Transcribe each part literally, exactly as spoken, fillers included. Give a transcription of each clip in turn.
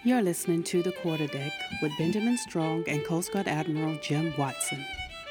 You're listening to The Quarterdeck with Benjamin Strong and Coast Guard Admiral Jim Watson.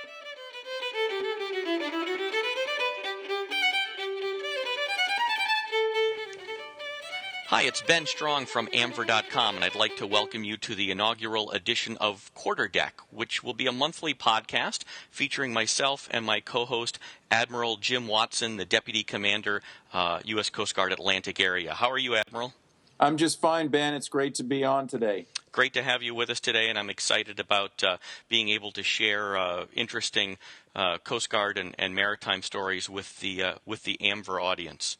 Hi, it's Ben Strong from A M V R dot com, and I'd like to welcome you to the inaugural edition of Quarterdeck, which will be a monthly podcast featuring myself and my co-host, Admiral Jim Watson, the Deputy Commander, uh, U S Coast Guard Atlantic Area. How are you, Admiral? I'm just fine, Ben. It's great to be on today. Great to have you with us today, and I'm excited about uh, being able to share uh, interesting uh, Coast Guard and, and maritime stories with the uh, with the A M V R audience.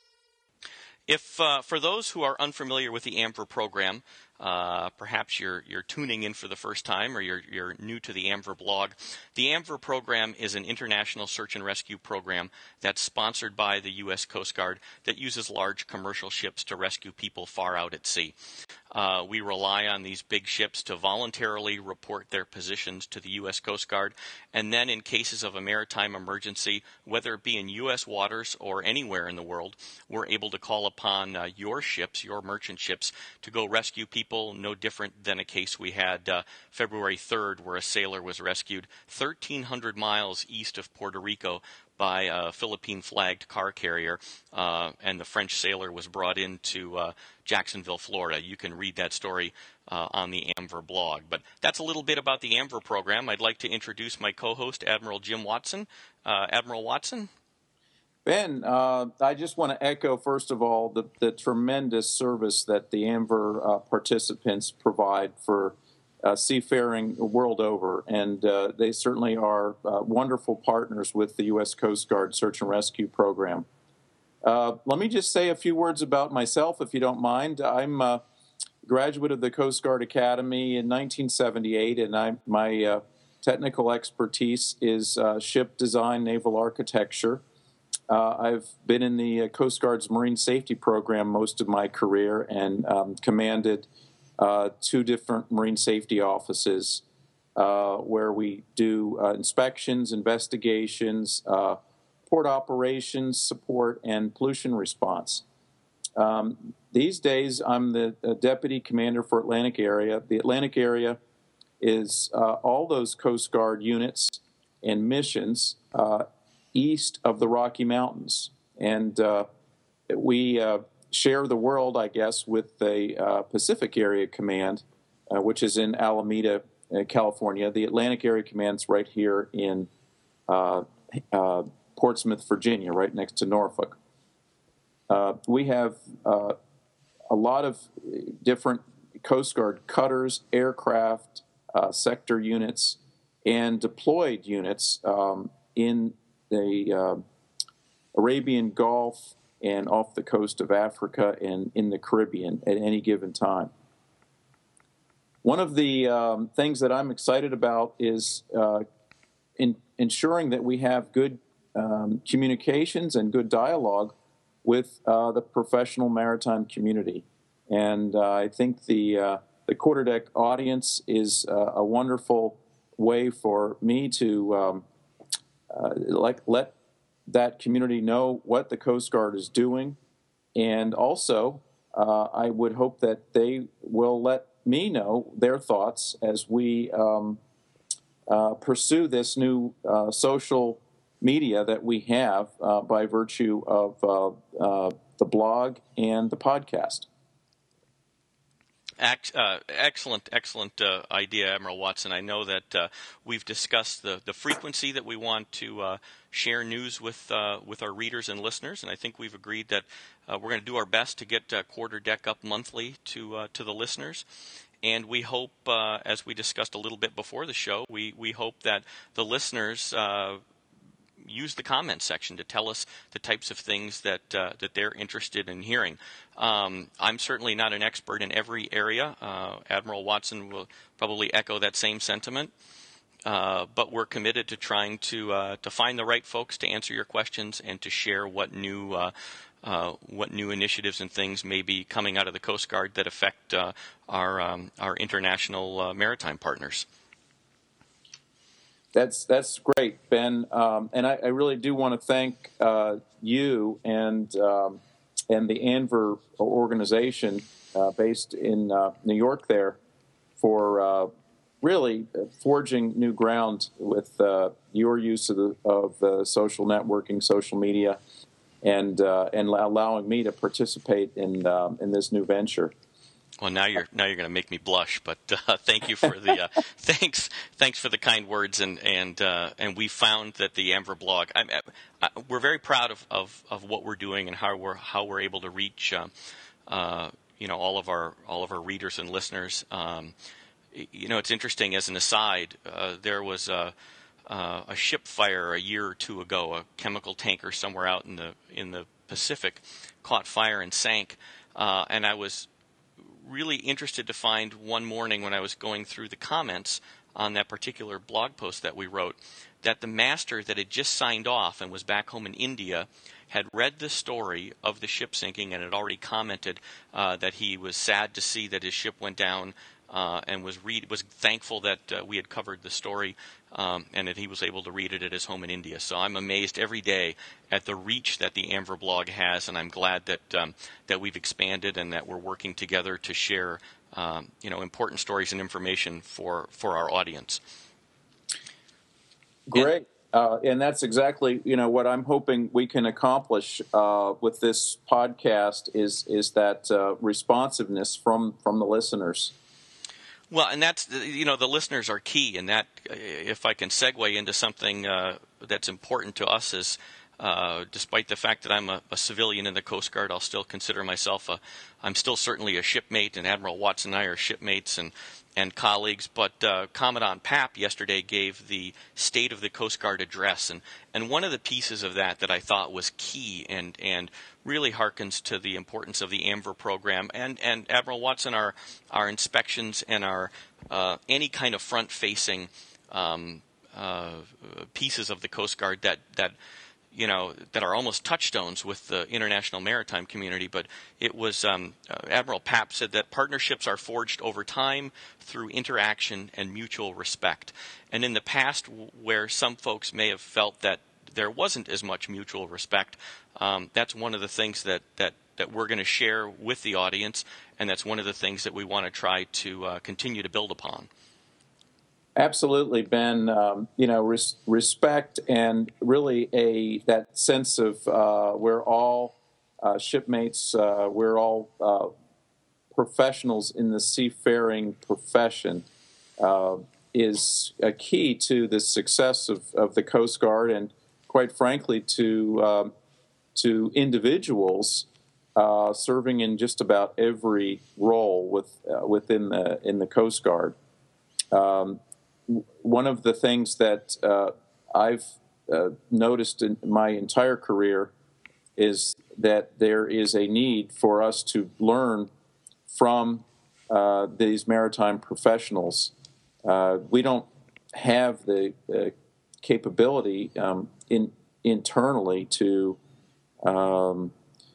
If uh, for those who are unfamiliar with the A M V R program, uh, perhaps you're you're tuning in for the first time or you're you're new to the A M V R blog, the A M V R program is an international search and rescue program that's sponsored by the U S Coast Guard that uses large commercial ships to rescue people far out at sea. Uh, we rely on these big ships to voluntarily report their positions to the U S Coast Guard, and then in cases of a maritime emergency, whether it be in U S waters or anywhere in the world, we're able to call upon uh, your ships, your merchant ships, to go rescue people, no different than a case we had uh, February third where a sailor was rescued thirteen hundred miles east of Puerto Rico by a Philippine-flagged car carrier, uh, and the French sailor was brought into uh, Jacksonville, Florida. You can read that story uh, on the A M V R blog. But that's a little bit about the A M V R program. I'd like to introduce my co-host, Admiral Jim Watson. Uh, Admiral Watson? Ben, uh, I just want to echo, first of all, the, the tremendous service that the A M V R uh, participants provide for Uh, seafaring world over, and uh, they certainly are uh, wonderful partners with the U S Coast Guard Search and Rescue Program. Uh, let me just say a few words about myself, if you don't mind. I'm a graduate of the Coast Guard Academy in nineteen seventy-eight, and I, my uh, technical expertise is uh, ship design, naval architecture. Uh, I've been in the uh, Coast Guard's Marine Safety Program most of my career and um, commanded Uh, two different marine safety offices uh, where we do uh, inspections, investigations, uh, port operations support, and pollution response. Um, these days, I'm the uh, Deputy Commander for Atlantic Area. The Atlantic Area is uh, all those Coast Guard units and missions uh, east of the Rocky Mountains. And uh, we uh, share the world, I guess, with the uh, Pacific Area Command, uh, which is in Alameda, uh, California. The Atlantic Area Command's right here in uh, uh, Portsmouth, Virginia, right next to Norfolk. Uh, we have uh, a lot of different Coast Guard cutters, aircraft, uh, sector units, and deployed units um, in the uh, Arabian Gulf and off the coast of Africa and in the Caribbean at any given time. One of the um, things that I'm excited about is uh, in ensuring that we have good um, communications and good dialogue with uh, the professional maritime community. And uh, I think the, uh, the Quarterdeck audience is uh, a wonderful way for me to um, uh, like let that community know what the Coast Guard is doing, and also uh, I would hope that they will let me know their thoughts as we um, uh, pursue this new uh, social media that we have uh, by virtue of uh, uh, the blog and the podcast. Uh, excellent, excellent uh, idea, Admiral Watson. I know that uh, we've discussed the, the frequency that we want to uh, share news with uh, with our readers and listeners, and I think we've agreed that uh, we're going to do our best to get uh, Quarterdeck up monthly to uh, to the listeners. And we hope, uh, as we discussed a little bit before the show, we, we hope that the listeners uh, use the comment section to tell us the types of things that uh, that they're interested in hearing. Um, I'm certainly not an expert in every area. Uh, Admiral Watson will probably echo that same sentiment. Uh, but we're committed to trying to uh, to find the right folks to answer your questions and to share what new uh, uh, what new initiatives and things may be coming out of the Coast Guard that affect uh, our um, our international uh, maritime partners. That's that's great, Ben, um, and I, I really do want to thank uh, you and um, and the A M V R organization uh, based in uh, New York there, for uh, really forging new ground with uh, your use of the of the social networking, social media, and uh, and allowing me to participate in um, in this new venture. Well, now you're now you're going to make me blush, but uh, thank you for the uh, thanks thanks for the kind words, and and uh, and we found that the AMVR blog, I'm, I, we're very proud of, of, of what we're doing and how we're how we're able to reach uh, uh, you know all of our all of our readers and listeners. Um, you know, it's interesting. As an aside, uh, there was a, uh, a ship fire a year or two ago. A chemical tanker somewhere out in the in the Pacific caught fire and sank, uh, and I was really interested to find one morning when I was going through the comments on that particular blog post that we wrote that the master that had just signed off and was back home in India had read the story of the ship sinking and had already commented uh, that he was sad to see that his ship went down, uh, and was read was thankful that uh, we had covered the story, um, and that he was able to read it at his home in India. So I'm amazed every day at the reach that the AMVR blog has, and I'm glad that um, that we've expanded and that we're working together to share um, you know important stories and information for for our audience. Great. And, Uh, and that's exactly, you know, what I'm hoping we can accomplish uh, with this podcast is is that uh, responsiveness from from the listeners. Well, and that's, you know, the listeners are key, and that, if I can segue into something uh, that's important to us is, uh, despite the fact that I'm a, a civilian in the Coast Guard, I'll still consider myself a, I'm still certainly a shipmate, and Admiral Watts and I are shipmates and, and colleagues, but uh, Commandant Papp yesterday gave the State of the Coast Guard address, and, and one of the pieces of that that I thought was key and, and really harkens to the importance of the AMVR program and, and Admiral Watson, our our inspections and our uh, any kind of front-facing um, uh, pieces of the Coast Guard that that you know that are almost touchstones with the international maritime community. But it was um, uh, Admiral Papp said that partnerships are forged over time through interaction and mutual respect. And in the past, where some folks may have felt that there wasn't as much mutual respect, um, that's one of the things that, that, that we're going to share with the audience, and that's one of the things that we want to try to uh, continue to build upon. Absolutely, Ben. Um, you know, res- respect and really a that sense of uh, we're all uh, shipmates, uh, we're all uh, professionals in the seafaring profession uh, is a key to the success of, of the Coast Guard, and quite frankly, to um, to individuals uh, serving in just about every role with uh, within the in the Coast Guard. Um, one of the things that uh, I've uh, noticed in my entire career is that there is a need for us to learn from uh, these maritime professionals. Uh, we don't have the uh, capability um, in, internally to um,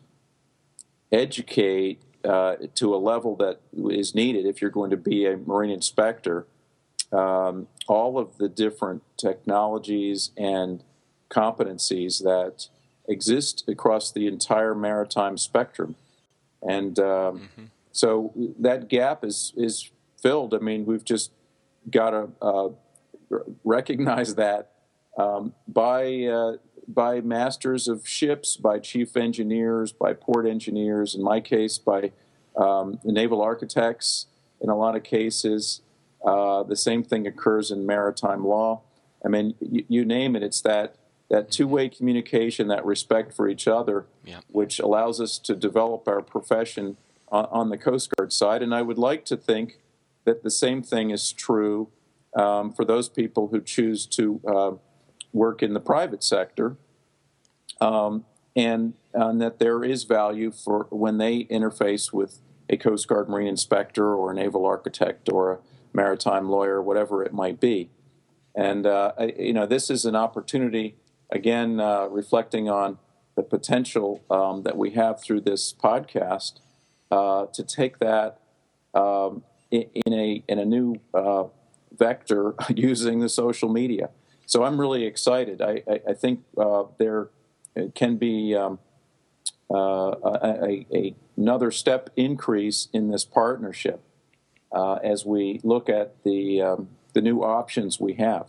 educate uh, to a level that is needed if you're going to be a marine inspector. Um, all of the different technologies and competencies that exist across the entire maritime spectrum. And um, mm-hmm. so that gap is, is filled. I mean, we've just got to uh, recognize that um, by uh, by masters of ships, by chief engineers, by port engineers, in my case, by um, naval architects in a lot of cases. Uh, the same thing occurs in maritime law. I mean, you, you name it, it's that, that two-way communication, that respect for each other, yeah. which allows us to develop our profession on, on the Coast Guard side. And I would like to think that the same thing is true um, for those people who choose to uh, work in the private sector, um, and, and that there is value for when they interface with a Coast Guard marine inspector or a naval architect or a maritime lawyer, whatever it might be. And, uh, I, you know, this is an opportunity, again, uh, reflecting on the potential um, that we have through this podcast uh, to take that um, in, in a in a new uh, vector using the social media. So I'm really excited. I, I, I think uh, there can be um, uh, a, a, another step increase in this partnership uh, as we look at the um, the new options we have.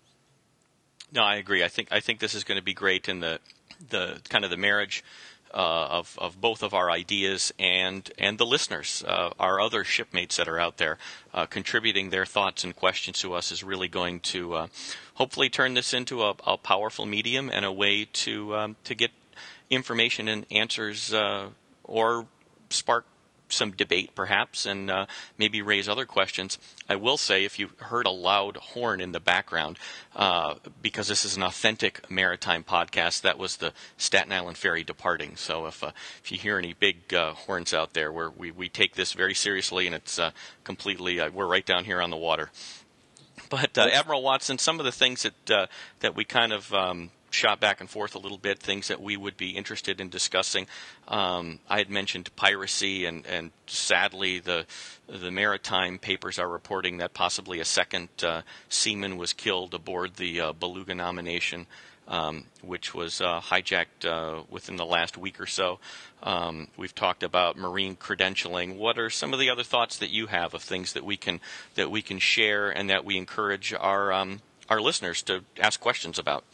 No, I agree. I think I think this is going to be great in the the kind of the marriage uh, of of both of our ideas and and the listeners, uh, our other shipmates that are out there, uh, contributing their thoughts and questions to us is really going to uh, hopefully turn this into a, a powerful medium and a way to um, to get information and answers uh, or spark some debate perhaps and uh, maybe raise other questions. I will say, if you heard a loud horn in the background, uh, because this is an authentic maritime podcast, that was the Staten Island Ferry departing. So if uh, if you hear any big uh, horns out there, we're, we we take this very seriously, and it's uh, completely uh, we're right down here on the water. But uh, Admiral Watson, some of the things that uh, that we kind of um, shot back and forth a little bit, things that we would be interested in discussing. Um, I had mentioned piracy, and, and sadly the the maritime papers are reporting that possibly a second uh, seaman was killed aboard the uh, Beluga Nomination, um, which was uh, hijacked uh, within the last week or so. Um, we've talked about marine credentialing. What are some of the other thoughts that you have of things that we can that we can share and that we encourage our um, our listeners to ask questions about?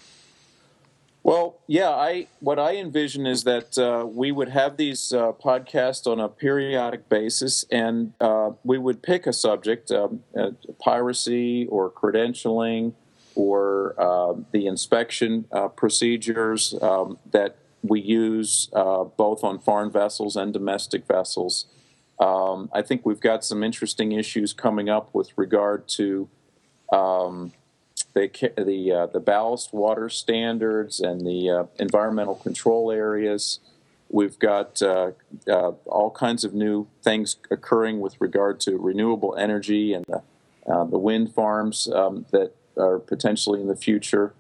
Well, yeah, I what I envision is that uh, we would have these uh, podcasts on a periodic basis, and uh, we would pick a subject, um, uh, piracy or credentialing or uh, the inspection uh, procedures um, that we use uh, both on foreign vessels and domestic vessels. Um, I think we've got some interesting issues coming up with regard to um, the the, uh, the ballast water standards and the uh, environmental control areas. We've got uh, uh, all kinds of new things occurring with regard to renewable energy and the, uh, the wind farms um, that are potentially in the future.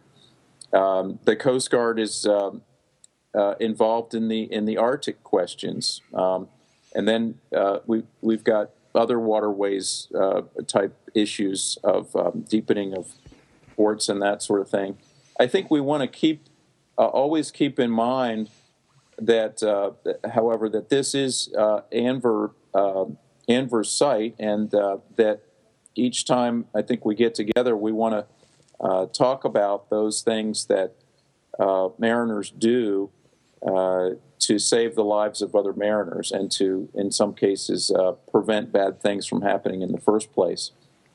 Um, the Coast Guard is uh, uh, involved in the in the Arctic questions, um, and then uh, we we've got other waterways uh, type issues of um, deepening of ports and that sort of thing. I think we want to keep uh, always keep in mind that, uh, however, that this is uh, ANVR uh, ANVR's site, and uh, that each time I think we get together, we want to uh, talk about those things that uh, mariners do uh, to save the lives of other mariners and to, in some cases, uh, prevent bad things from happening in the first place.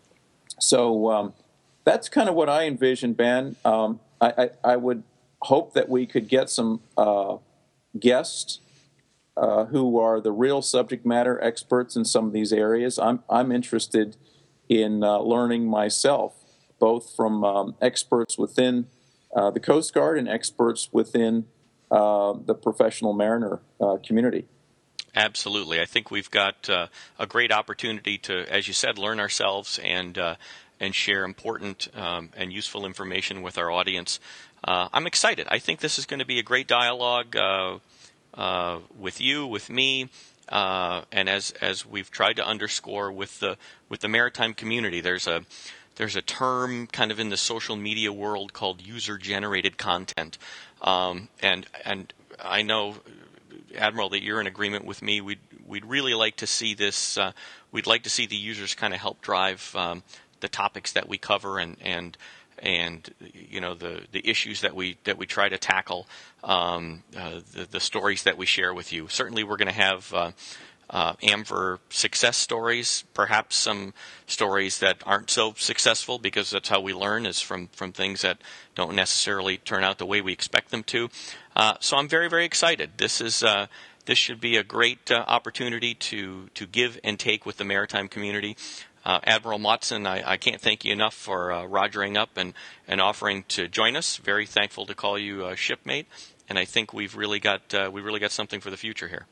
So um, that's kind of what I envision, Ben. Um, I, I, I would hope that we could get some uh, guests uh, who are the real subject matter experts in some of these areas. I'm I'm interested in uh, learning myself, both from um, experts within uh, the Coast Guard and experts within uh, the professional mariner uh, community. Absolutely. I think we've got uh, a great opportunity to, as you said, learn ourselves and uh, and share important um, and useful information with our audience. Uh, I'm excited. I think this is going to be a great dialogue uh, uh, with you, with me, uh, and as as we've tried to underscore with the with the maritime community. There's a there's a term kind of in the social media world called user-generated content, um, and and I know, Admiral, that you're in agreement with me. We'd we'd really like to see this. Uh, we'd like to see the users kind of help drive um, the topics that we cover and and and you know the, the issues that we that we try to tackle, um, uh, the the stories that we share with you. Certainly, we're going to have uh, uh, ANVR success stories, perhaps some stories that aren't so successful, because that's how we learn, is from from things that don't necessarily turn out the way we expect them to. Uh, so I'm very very excited. This is uh, this should be a great uh, opportunity to to give and take with the maritime community. Uh, Admiral Watson, I, I can't thank you enough for uh, rogering up and, and offering to join us. Very thankful to call you a shipmate, and I think we've really got uh, we really got something for the future here.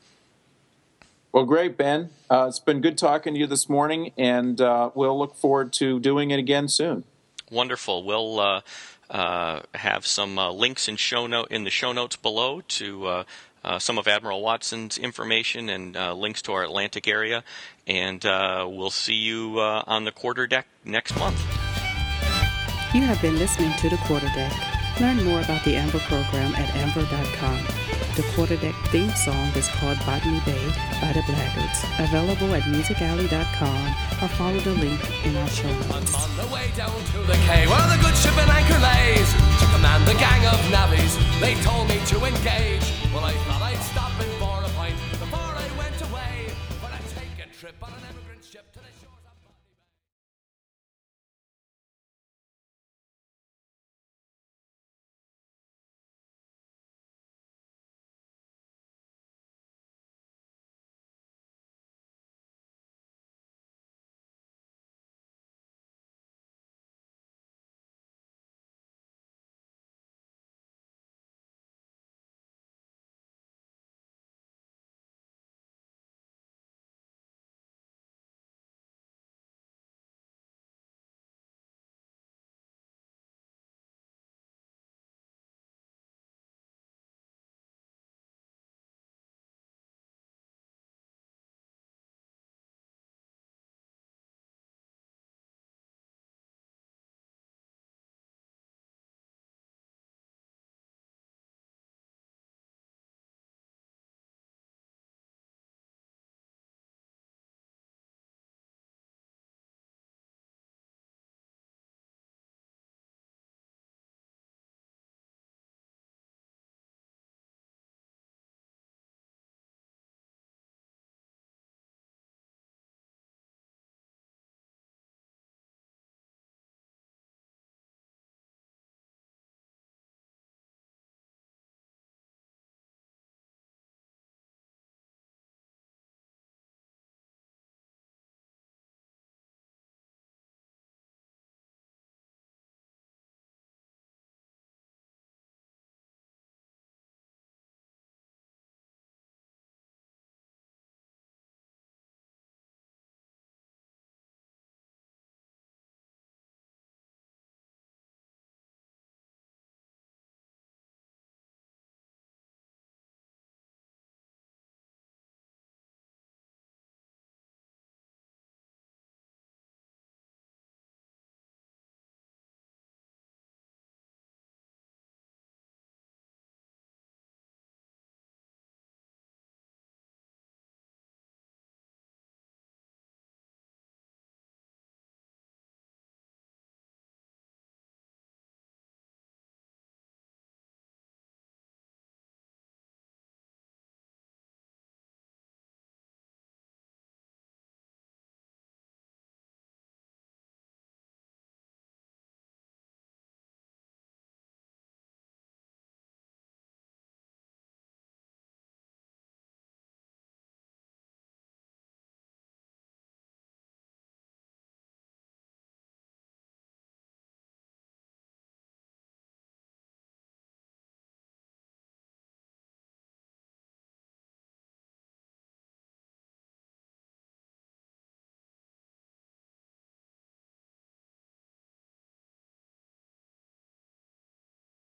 Well, great, Ben. Uh, it's been good talking to you this morning, and uh, we'll look forward to doing it again soon. Wonderful. We'll uh, uh, have some uh, links in show note in the show notes below to uh, uh, some of Admiral Watson's information and uh, links to our Atlantic area. And uh, we'll see you uh, on the quarter deck next month. You have been listening to The Quarter Deck. Learn more about the ANVR program at A N V R dot com. The quarterdeck theme song is called Botany Bay by the Blaggards. Available at music alley dot com or follow the link in our show notes. I'm on the way down to the quay where the good ship and anchor lays to command the gang of navvies. They told me to engage. Well, I thought I'd stop in for a pint before I went away. But I'd take a trip on an emigrant ship to the shore.